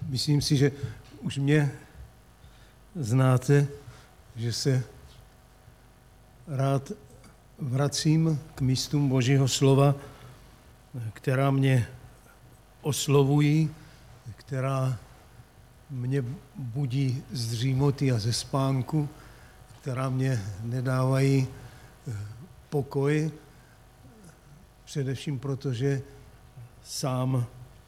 Myslím si, že už mě znáte, že se rád vracím k místům Božího slova, která mě oslovují, která mě budí z dřímoty a ze spánku, která mě nedávají pokoj, především proto, že sám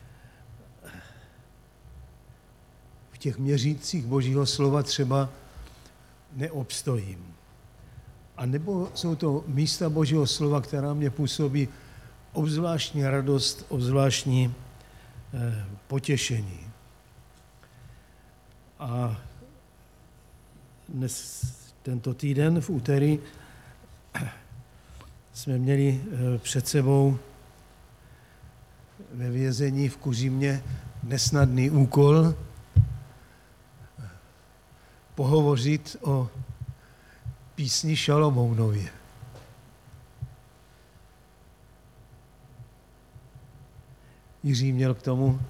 v těch měřících Božího slova třeba neobstojím. A nebo jsou to místa Božího slova, která mě působí obzvláštní radost, obzvláštní potěšení. A dnes, tento týden v úterý, jsme měli před sebou ve vězení v Kuřímě nesnadný úkol pohovořit o písni Šalomounově. Jiří měl k tomu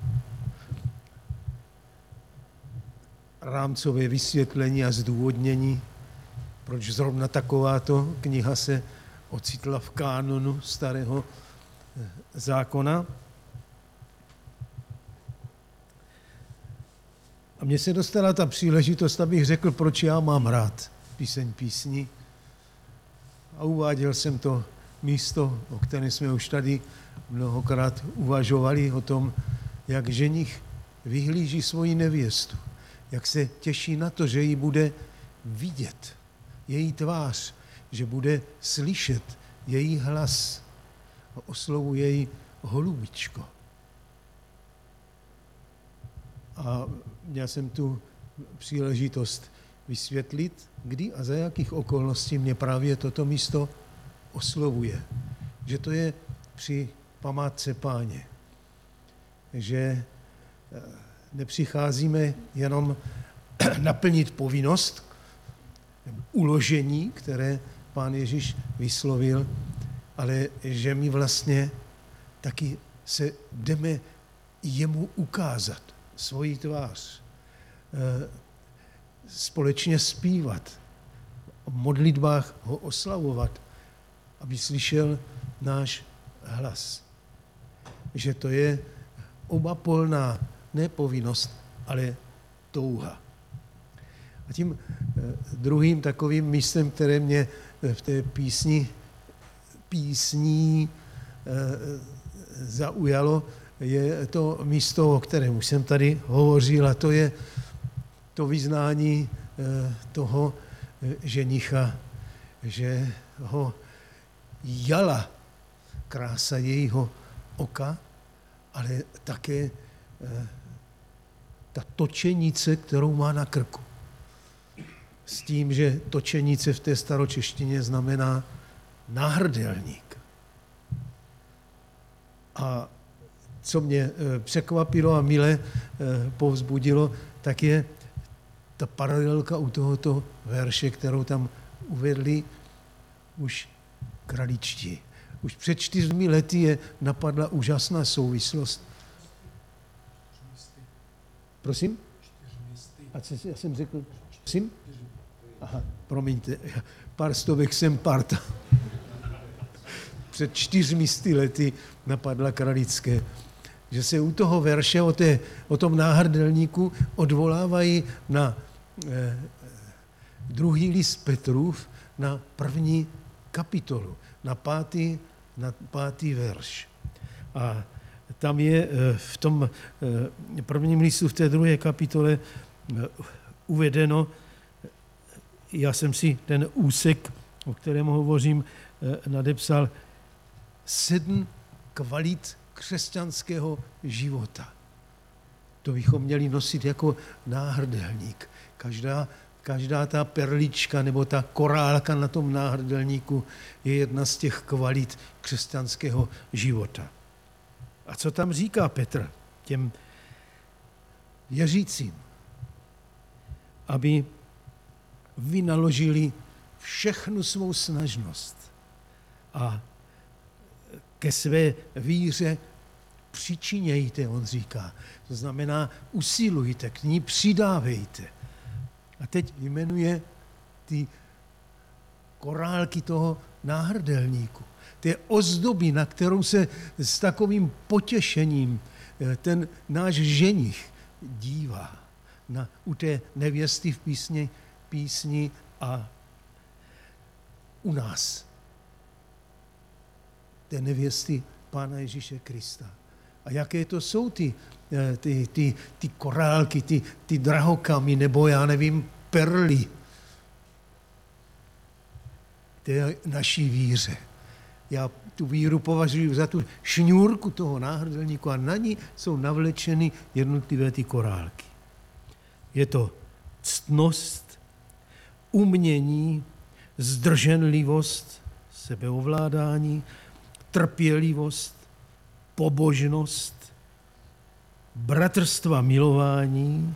rámcové vysvětlení a zdůvodnění, proč zrovna takováto kniha se ocitla v kánonu Starého zákona. A mně se dostala ta příležitost, abych řekl, proč já mám rád píseň písní. A uváděl jsem to místo, o kterém jsme už tady mnohokrát uvažovali, o tom, jak ženich vyhlíží svoji nevěstu, jak se těší na to, že ji bude vidět, její tvář, že bude slyšet její hlas a oslovuje jej holubičko. A měl jsem tu příležitost vysvětlit, kdy a za jakých okolností mě právě toto místo oslovuje. Že to je při památce Páně. Že nepřicházíme jenom naplnit povinnost, uložení, které Pán Ježíš vyslovil, ale že my vlastně taky se jdeme jemu ukázat svoji tvář, společně zpívat, v modlitbách ho oslavovat, aby slyšel náš hlas. Že to je obapolná ne povinnost, ale touha. A tím druhým takovým místem, které mě v té písní zaujalo, je to místo, o kterém už jsem tady hovořil, a to je to vyznání toho ženicha, že ho jala krása jejího oka, ale také ta točenice, kterou má na krku. S tím, že točenice v té staročeštině znamená náhrdelník. A co mě překvapilo a mile povzbudilo, tak je ta paralelka u tohoto verše, kterou tam uvedli už kraličtí. Už před 4 lety je napadla úžasná souvislost. Prosím? A co já jsem řekl? Prosím? Aha, promiňte, pár stovek jsem parta. Před 400 lety napadla kralické. Že se u toho verše o tom náhrdelníku odvolávají na druhý list Petrův, na 1. kapitolu, na 5. verš. A tam je v tom prvním listu, v té 2. kapitole uvedeno, já jsem si ten úsek, o kterém hovořím, nadepsal 7 kvalit křesťanského života. To bychom měli nosit jako náhrdelník. Každá ta perlička nebo ta korálka na tom náhrdelníku je jedna z těch kvalit křesťanského života. A co tam říká Petr těm věřícím? Aby vynaložili všechnu svou snažnost a ke své víře přičinějte, on říká. To znamená, usilujte, k ní přidávejte. A teď jmenuje ty korálky toho náhrdelníku. Té ozdoby, na kterou se s takovým potěšením ten náš ženich dívá u té nevěsty v písni a u nás. Té nevěsty Pána Ježíše Krista. A jaké to jsou ty korálky, ty drahokamy, nebo já nevím, perly té naší víře. Já tu víru považuji za tu šňůrku toho náhrdelníku a na ní jsou navlečeny jednotlivé ty korálky. Je to ctnost, umění, zdrženlivost, sebeovládání, trpělivost, pobožnost, bratrstva, milování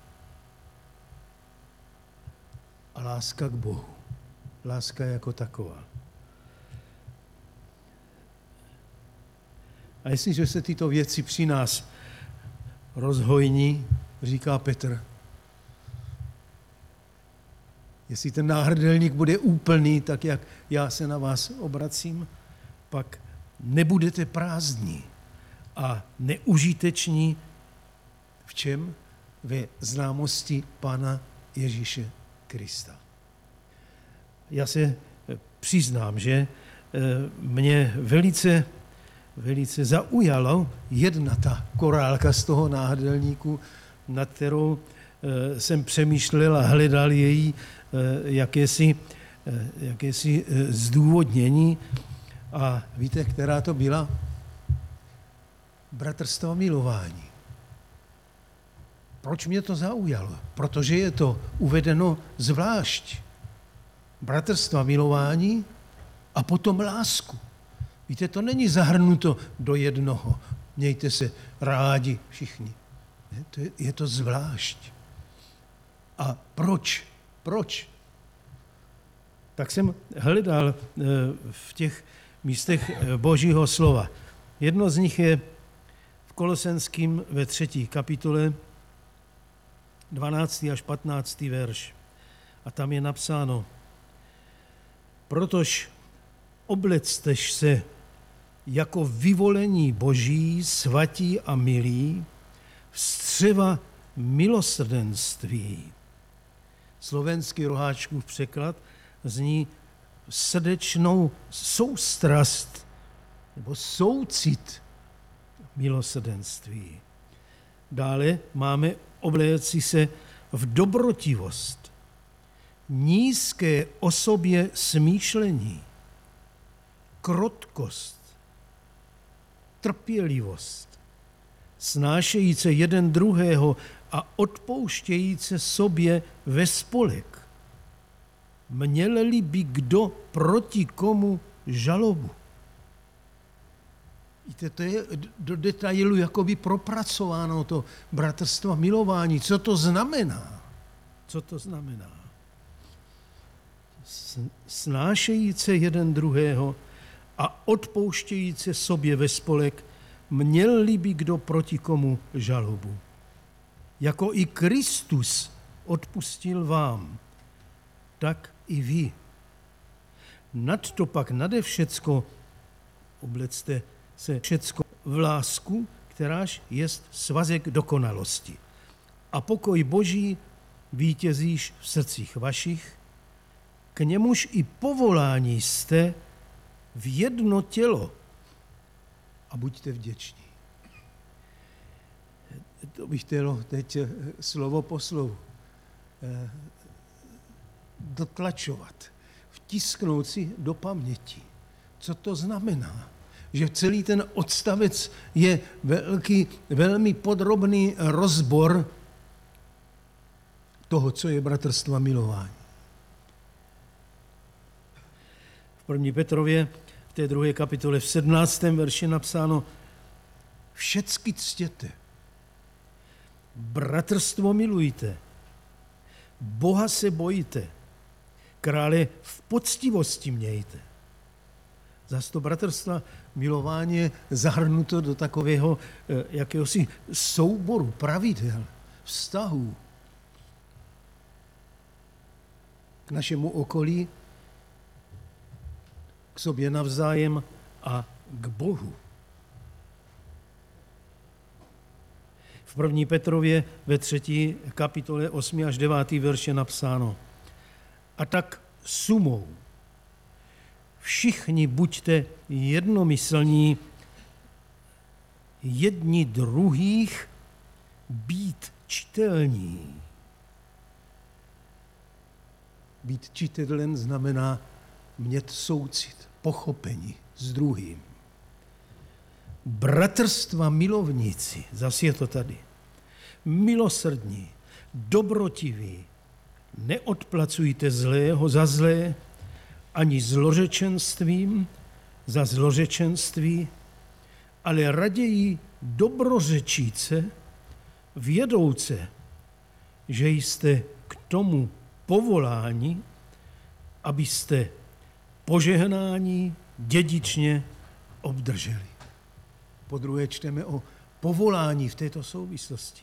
a láska k Bohu. Láska jako taková. A jestliže se tyto věci při nás rozhojní, říká Petr, jestli ten náhrdelník bude úplný, tak jak já se na vás obracím, pak nebudete prázdní a neužiteční v čem? Ve známosti Pána Ježíše Krista. Já se přiznám, že mě velice zaujalo jedna ta korálka z toho náhrdelníku, nad kterou jsem přemýšlel a hledal její jakési zdůvodnění. A víte, která to byla? Bratrstvo milování. Proč mě to zaujalo? Protože je to uvedeno zvlášť. Bratrstva milování a potom lásku. Víte, to není zahrnuto do jednoho. Mějte se rádi všichni. Je to zvlášť. A proč? Proč? Tak jsem hledal v těch místech Božího slova. Jedno z nich je v Kolosenským ve 3. kapitole 12. až 15. verš. A tam je napsáno: Protož oblectež se jako vyvolení Boží, svatí a milí, vstřeva milosrdenství. Slovenský Roháčkův překlad zní srdečnou soustrast nebo soucit milosrdenství. Dále máme obléci se v dobrotivost, nízké osobě smýšlení, krotkost, trpělivost, snášejíce jeden druhého a odpouštějíce sobě ve spolek. Měl-li by kdo proti komu žalobu. Víte, to je do detailu jakoby propracováno to bratrstvo milování. Co to znamená? Co to znamená? Snášejíce jeden druhého a odpouštějíce sobě ve spolek, měl-li by kdo proti komu žalobu. Jako i Kristus odpustil vám, tak i vy. Nadto pak nade všecko oblecte se všecko v lásku, kteráž jest svazek dokonalosti. A pokoj Boží vítězíš v srdcích vašich, k němuž i povolání jste v jedno tělo a buďte vděční. To bych chtělo teď slovo po slovu dotlačovat, vtisknout si do paměti. Co to znamená? Že celý ten odstavec je velmi podrobný rozbor toho, co je bratrstvo a milování. V 1. Petrově, v té 2. kapitole, v 17. verši napsáno: Všecky ctěte, bratrstvo milujte, Boha se bojte, krále v poctivosti mějte, Zas to bratrstva milování je zahrnuto do takového jakéhosi souboru pravidel, vztahů k našemu okolí, k sobě navzájem a k Bohu. V 1. Petrově ve 3. kapitole 8. až 9. verš je napsáno: A tak sumou všichni buďte jednomyslní, jedni druhých být čitelní. Být čitelem znamená mít soucit, pochopení s druhým. Bratrstva milovníci, zase je to tady, milosrdní, dobrotiví, neodplacujte zlého za zlé, ani zlořečenstvím za zlořečenství, ale raději dobrořečíce, vědouce, že jste k tomu povoláni, abyste požehnání dědičně obdrželi. Podruhé čteme o povolání v této souvislosti.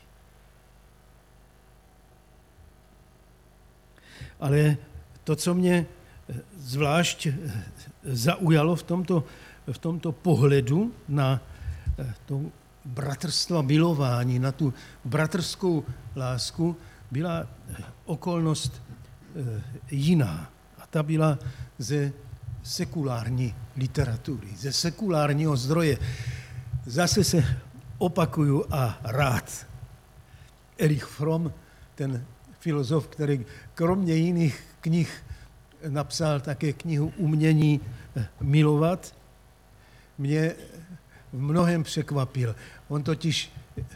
Ale to, co mě zvlášť zaujalo v tomto pohledu na to bratrstva milování, na tu bratrskou lásku, byla okolnost jiná. A ta byla ze sekulární literatury, ze sekulárního zdroje. Zase se opakuju a rád. Erich Fromm, ten filozof, který kromě jiných knih napsal také knihu Umění milovat, mě v mnohem překvapil. On totiž,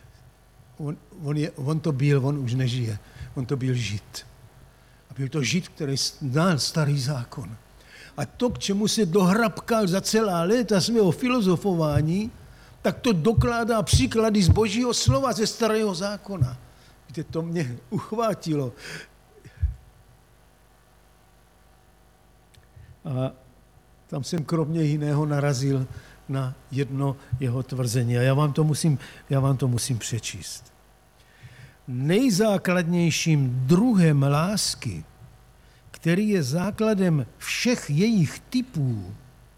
on už nežije, on to byl Žid. A byl to Žid, který znal starý zákon. A to, k čemu se dohrabkal za celá léta svého filozofování, tak to dokládá příklady z Božího slova, ze starého zákona. Víte, to mě uchvátilo. A tam jsem kromě jiného narazil na jedno jeho tvrzení. A já vám to musím přečíst. Nejzákladnějším druhem lásky, který je základem všech jejich typů,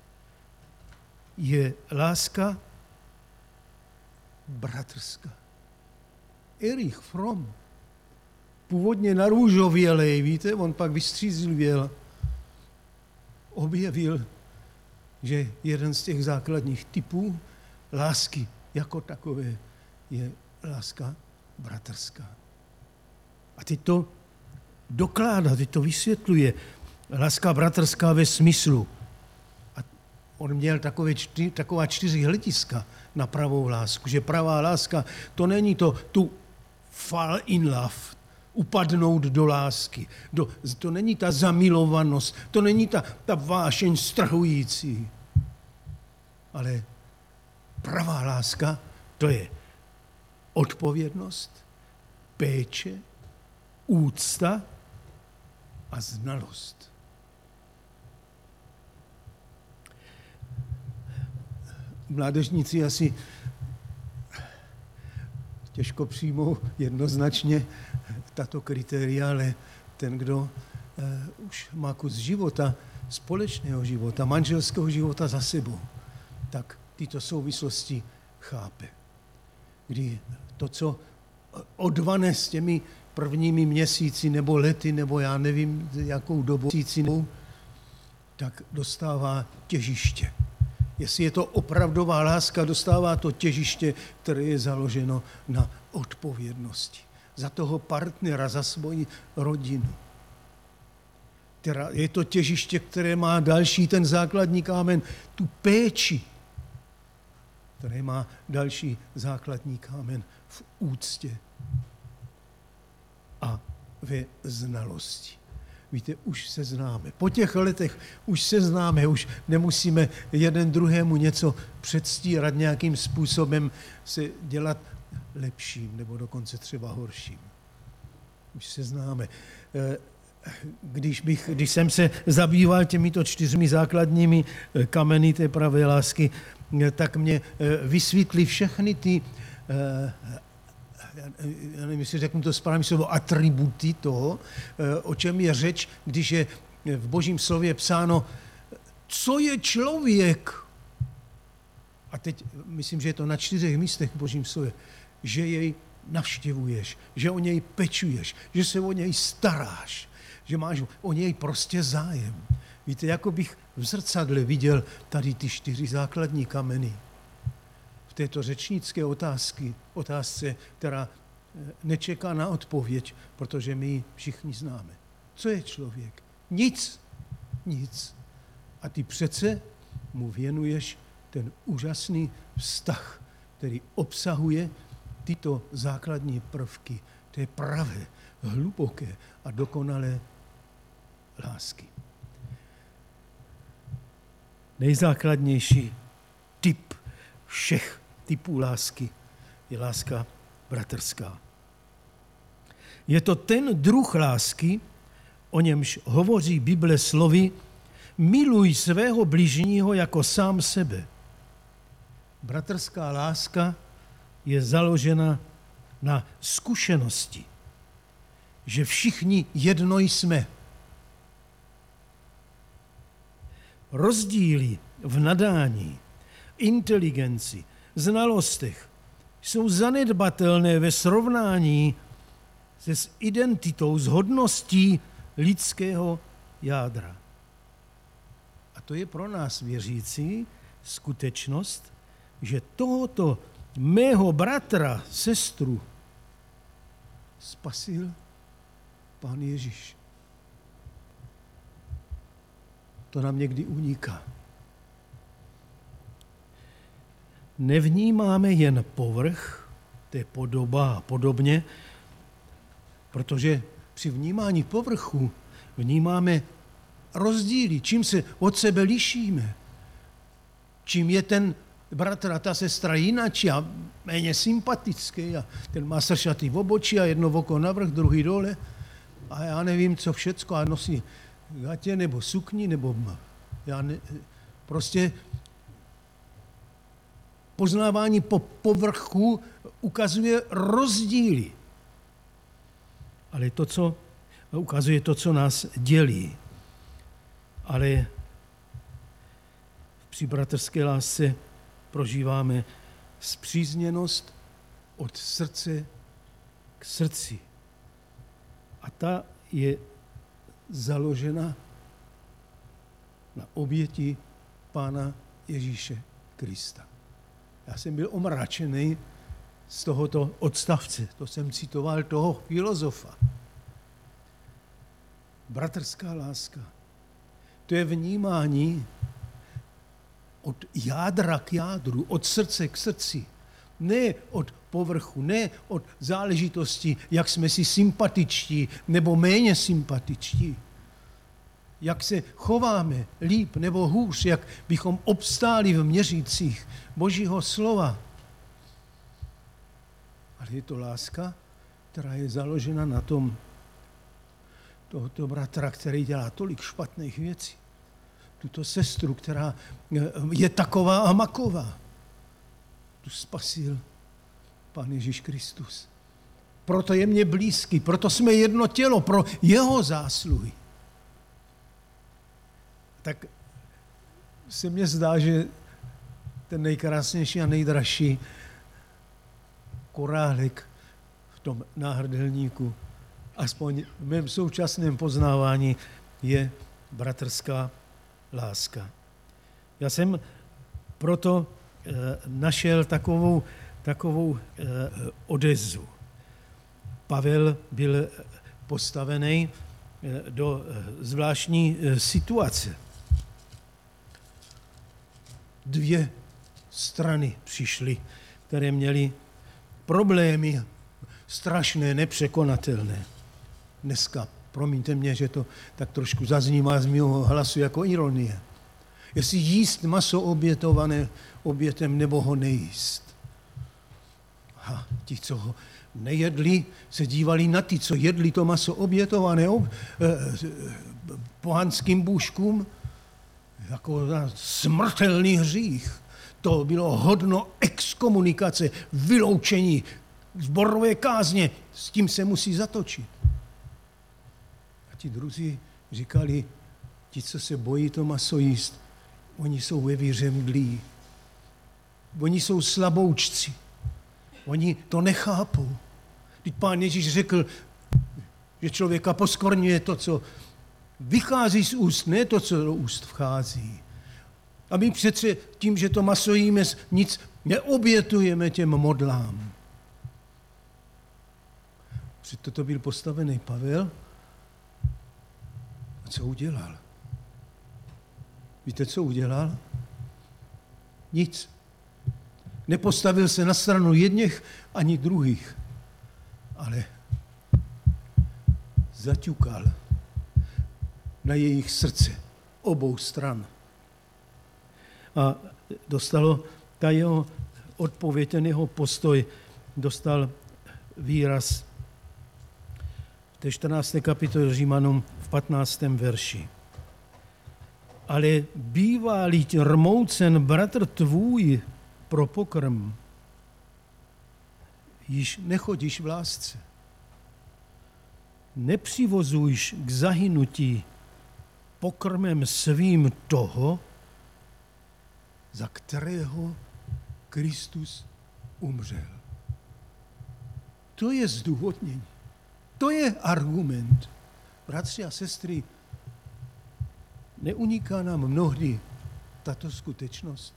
je láska bratrská. Erich Fromm, původně narůžovělej, víte, on pak vystřízlivěl, objevil, že jeden z těch základních typů lásky jako takové je láska bratrská. A teď to dokládá, teď to vysvětluje. Láska bratrská ve smyslu. A on měl taková 4 hlediska na pravou lásku, že pravá láska, to není to fall in love, upadnout do lásky. To není ta zamilovanost, to není ta vášeň strhující. Ale pravá láska, to je odpovědnost, péče, úcta a znalost. Mládežníci asi těžko přijmou jednoznačně tato kritéria, ale ten, kdo už má kus života, společného života, manželského života za sebou, tak tyto souvislosti chápe. Kdy to, co odvane s těmi prvními měsíci nebo lety, nebo já nevím, jakou dobu měsíci, tak dostává těžiště. Jestli je to opravdová láska, dostává to těžiště, které je založeno na odpovědnosti. Za toho partnera, za svoji rodinu. Je to těžiště, které má další ten základní kámen, tu péči, které má další základní kámen v úctě a ve znalosti. Víte, už se známe. Po těch letech už se známe, už nemusíme jeden druhému něco předstírat, nějakým způsobem se dělat lepším nebo dokonce třeba horším. Už se známe. když jsem se zabýval těmito 4 základními kameny té pravé lásky, tak mě vysvětlí všechny ty, já nevím, jestli řeknu to správně slovo, atributy toho, o čem je řeč, když je v Božím slově psáno, co je člověk. A teď myslím, že je to na 4 místech v Božím slově, že jej navštěvuješ, že o něj pečuješ, že se o něj staráš, že máš o něj prostě zájem. Víte, jako bych v zrcadle viděl tady ty 4 základní kameny. V této řečnické otázce, která nečeká na odpověď, protože my ji všichni známe. Co je člověk? Nic. A ty přece mu věnuješ ten úžasný vztah, který obsahuje tyto základní prvky té pravé, hluboké a dokonalé lásky. Nejzákladnější typ všech typů lásky je láska bratrská. Je to ten druh lásky, o němž hovoří Bible slovy miluj svého bližního jako sám sebe. Bratrská láska je založena na zkušenosti, že všichni jedno jsme. Rozdíly v nadání, inteligenci, znalostech jsou zanedbatelné ve srovnání se s identitou, s hodností lidského jádra. A to je pro nás věřící skutečnost, že tohoto mého bratra, sestru spasil Pán Ježíš. To nám někdy uniká. Nevnímáme jen povrch, to je podoba a podobně, protože při vnímání povrchu vnímáme rozdíly, čím se od sebe lišíme, čím je ten bratr a ta sestra jináčí a méně sympatický a ten má sršatý v obočí a jedno oko navrch, druhý dole a já nevím, co všecko a nosí gatě nebo sukni nebo prostě poznávání po povrchu ukazuje rozdíly. Ale to, co ukazuje to, co nás dělí. Ale při bratrské lásce prožíváme spřízněnost od srdce k srdci. A ta je založena na oběti Pána Ježíše Krista. Já jsem byl omračený z tohoto odstavce. To jsem citoval toho filozofa. Bratrská láska. To je vnímání od jádra k jádru, od srdce k srdci. Ne od povrchu, ne od záležitosti, jak jsme si sympatičtí nebo méně sympatičtí. Jak se chováme líp nebo hůř, jak bychom obstáli v měřících Božího slova. Ale je to láska, která je založena na tom tohoto bratra, který dělá tolik špatných věcí. Tuto sestru, která je taková a maková. Tu spasil Pán Ježíš Kristus. Proto je mě blízký, proto jsme jedno tělo, pro jeho zásluhy. Tak se mně zdá, že ten nejkrásnější a nejdražší korálek v tom náhrdelníku, aspoň v mém současném poznávání, je bratrská láska. Já jsem proto našel takovou odezvu. Pavel byl postavený do zvláštní situace. 2 strany přišly, které měly problémy strašné, nepřekonatelné. Dneska, promiňte mě, že to tak trošku zaznívá z mého hlasu jako ironie. Jestli jíst maso obětované obětem nebo ho nejíst. Ti, co ho nejedli, se dívali na ty, co jedli to maso obětované pohanským bůžkům, jako smrtelný hřích. To bylo hodno exkomunikace, vyloučení, zborové kázně, s tím se musí zatočit. A ti druzí říkali, ti, co se bojí to maso jíst, oni jsou ve víře mdlí. Oni jsou slaboučci. Oni to nechápou. Když Pán Ježíš řekl, že člověka poskvrňuje to, co vychází z úst, ne to, co do úst vchází. A my přece tím, že to maso jíme, nic neobětujeme těm modlám. Přesto to byl postavený Pavel. A co udělal? Víte, co udělal? Nic. Nepostavil se na stranu jedněch ani druhých, ale zaťukal na jejich srdce obou stran. A dostalo ta jeho odpověď, ten jeho postoj, dostal výraz v té 14. kapitole Římanům v 15. verši. Ale bývá-li rmoucen bratr tvůj pro pokrm, již nechodíš v lásce. Nepřivozujš k zahynutí pokrmem svým toho, za kterého Kristus umřel. To je zdůvodnění. To je argument. Bratři a sestry, neuniká nám mnohdy tato skutečnost.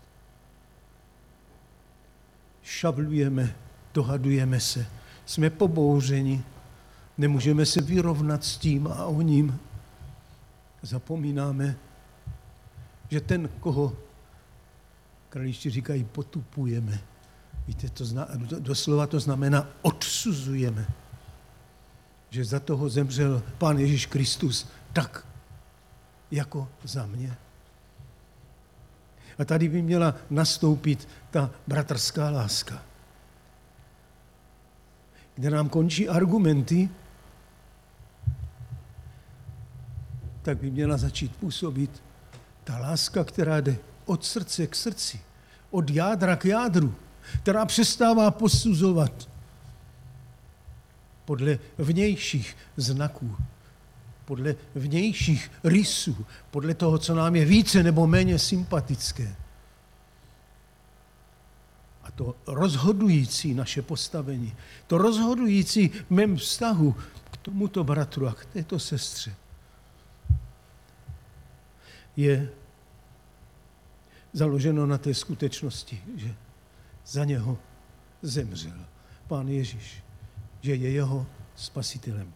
Šavlujeme, dohadujeme se, jsme pobouřeni, nemůžeme se vyrovnat s tím a o ním. Zapomínáme, že ten, koho kraličti říkají, potupujeme. Víte, doslova to znamená odsuzujeme. Že za toho zemřel Pán Ježíš Kristus tak, jako za mě. A tady by měla nastoupit ta bratrská láska. Kde nám končí argumenty, tak by měla začít působit ta láska, která jde od srdce k srdci, od jádra k jádru, která přestává posuzovat podle vnějších znaků, podle vnějších rysů, podle toho, co nám je více nebo méně sympatické. A to rozhodující naše postavení, to rozhodující v mém vztahu k tomuto bratru a k této sestře je založeno na té skutečnosti, že za něho zemřel Pán Ježíš, že je jeho spasitelem.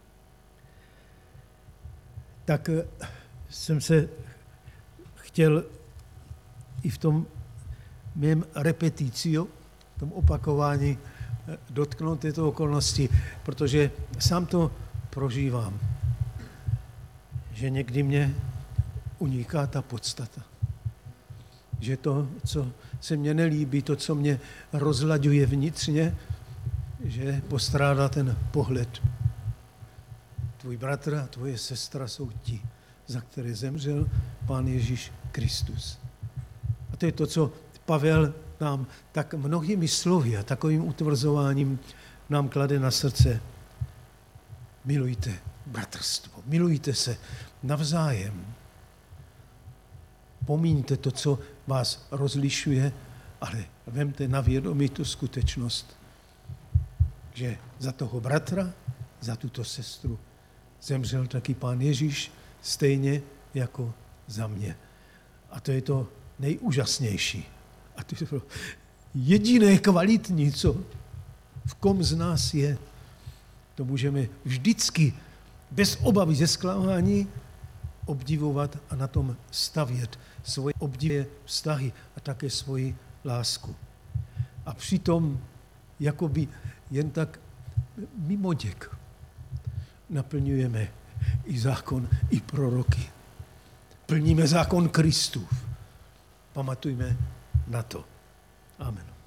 Tak jsem se chtěl i v tom mém repeticio, v tom opakování dotknout této okolnosti, protože sám to prožívám, že někdy mě uniká ta podstata. Že to, co se mně nelíbí, to, co mě rozlaďuje vnitřně, že postrádá ten pohled. Tvůj bratr a tvoje sestra jsou ti, za které zemřel Pán Ježíš Kristus. A to je to, co Pavel nám tak mnohými slovy a takovým utvrzováním nám klade na srdce. Milujte bratrstvo, milujte se navzájem. Pomíňte to, co vás rozlišuje, ale vemte na vědomí tu skutečnost, že za toho bratra, za tuto sestru zemřel taky Pán Ježíš, stejně jako za mě. A to je to nejúžasnější. A to je to jediné kvalitní, co v kom z nás je. To můžeme vždycky bez obavy ze zklamání obdivovat a na tom stavět svoje obdivé vztahy a také svoji lásku. A přitom jakoby jen tak mimoděk naplňujeme i zákon, i proroky. Plníme zákon Kristův. Pamatujme na to. Amen.